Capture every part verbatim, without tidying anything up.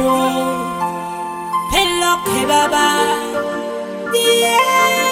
Hello, Baba. Yeah.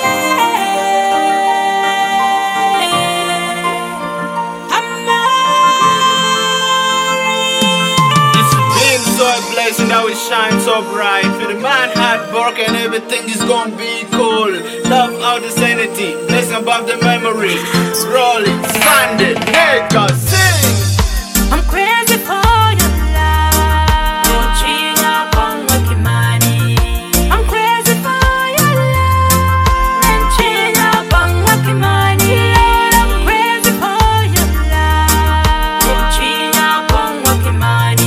Blazing, now it shines so bright. For the man heartbroken, everything is gonna be cool. Love out the sanity, blessing above the memory. Rolling, Sunday, nigga, sing. I'm crazy for your love. Don't cheat up on working money. I'm crazy for your love. Don't cheat up on working money. I'm crazy for your love. Don't cheat up on working money.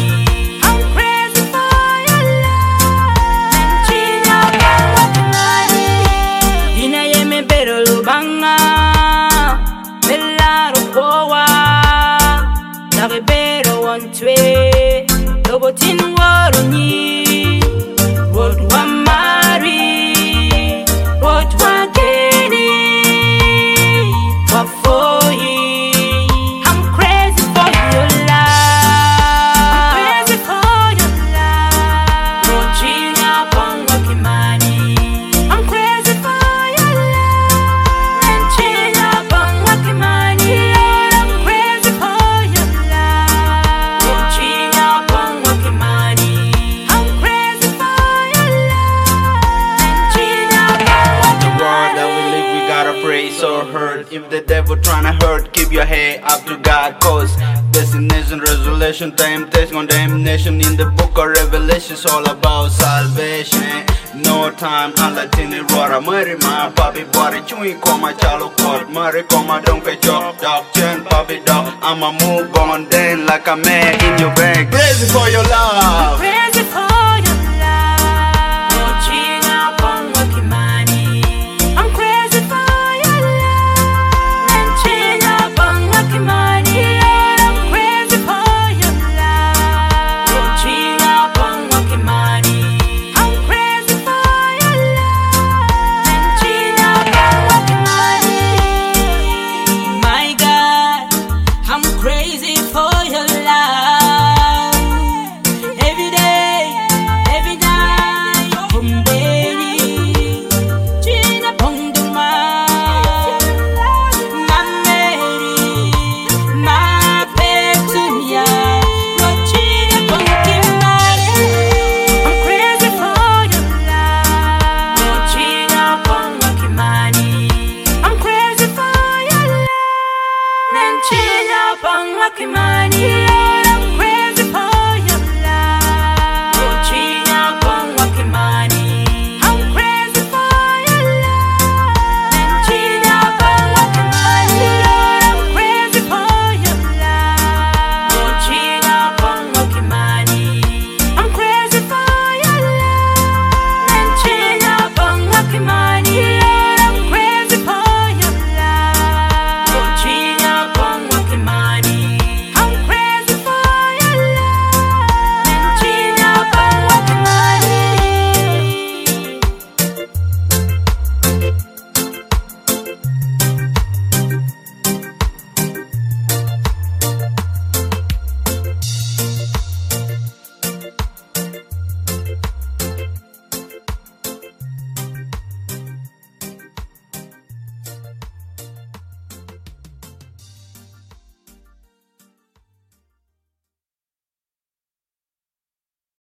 Robotin warunyi, road wa mari, road wa geni, wa foyi. I'm crazy for your love. I'm crazy for your love. Don't cheat up on working money. I'm crazy for your love. Don't cheat up on working money. I'm crazy for your love. Don't cheat up on working money. I'm crazy for your love. Don't cheat up on working money. The world that we live, we gotta pray so hurt. If the devil tryna hurt, keep your head up to God. Cause destination, resolution, temptation, condemnation. In the book of Revelation, it's all about salvation. No time, I'm Latini Rora, Mary, my papi, body, chewing, coma, chalo, court, Mary, coma, don't get chop, dog, chain, papi, dog. I'ma move on then like a man in your bag. Crazy for your love. Crazy for